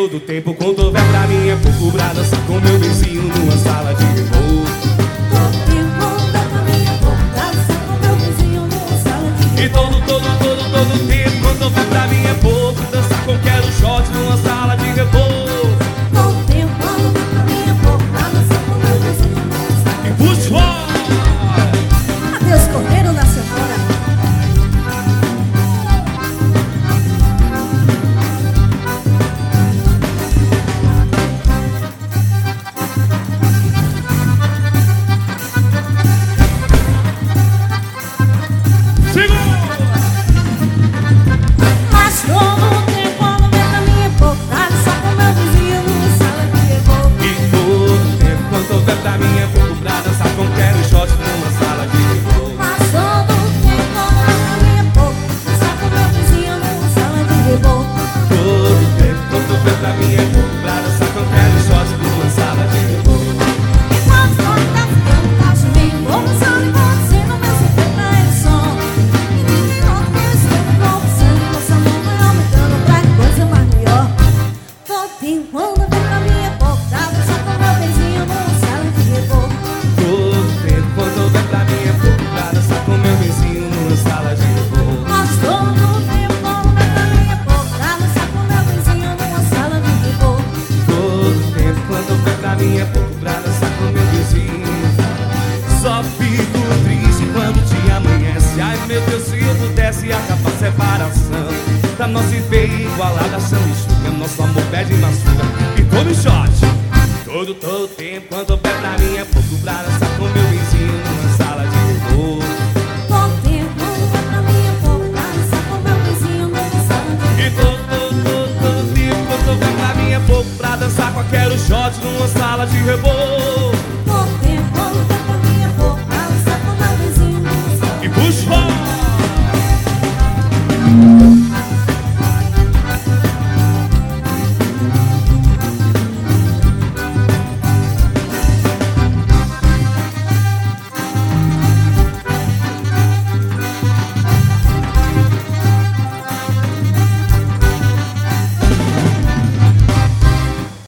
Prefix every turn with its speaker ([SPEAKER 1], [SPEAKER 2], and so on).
[SPEAKER 1] todo tempo quando houver pra mim é pouco pra dançar com meu vizinho numa sala de reboco.
[SPEAKER 2] Todo tempo quando houver pra mim é pouco pra dançar com meu vizinho numa sala de reboco.
[SPEAKER 1] E todo tempo quando houver pra mim é pouco dançar com quero shot numa sala de reboco.
[SPEAKER 2] Todo tempo quando houver pra mim é pouco pra dançar com meu vizinho numa sala de
[SPEAKER 1] E puxa fora!
[SPEAKER 2] Adeus, Cordeiro da Cenoura. Mas todo tempo quando houver pra mim é pouco pra dançar com meu vizinho numa sala de reboco.
[SPEAKER 1] E todo tempo quando houver pra mim é pouco pra dançar com quero shot numa sala de reboco.
[SPEAKER 2] Mas todo tempo quando houver pra mim é pouco dançar com meu vizinho numa sala de reboco.
[SPEAKER 1] Todo tempo quando houver pra mim é pouco pra dançar com quero shot numa sala de reboco.
[SPEAKER 2] Enquanto corre tá ficando baixo, vem conversando e conhecendo meu segredo é o som. E ninguém nota que eu estou conversando e nossa mão vai aumentando pra coisa mais melhor. Todo tempo quando houver pra mim é pouco pra dançar com meu vizinho numa sala de reboco.
[SPEAKER 1] Todo tempo quando houver pra mim é pouco pra dançar com meu vizinho numa sala de reboco.
[SPEAKER 2] Mas todo tempo quando houver pra mim é pouco pra dançar com meu vizinho numa sala de reboco.
[SPEAKER 1] Todo tempo quando houver pra mim é pouco pra dançar com meu vizinho. Só fico triste quando o dia amanhece. Ai meu Deus, se eu pudesse acabar a separação da nossa veia igualada, chão e chuva. Nosso amor pede maçuga e tome shot. Todo tempo quando houver pra mim é pouco pra dançar com meu vizinho numa sala de reboco.
[SPEAKER 2] Todo tempo quando houver pra mim é pouco pra dançar com meu vizinho numa sala de reboco.
[SPEAKER 1] E todo tempo quando houver pra mim é pouco pra dançar com aquele shot numa sala de reboco.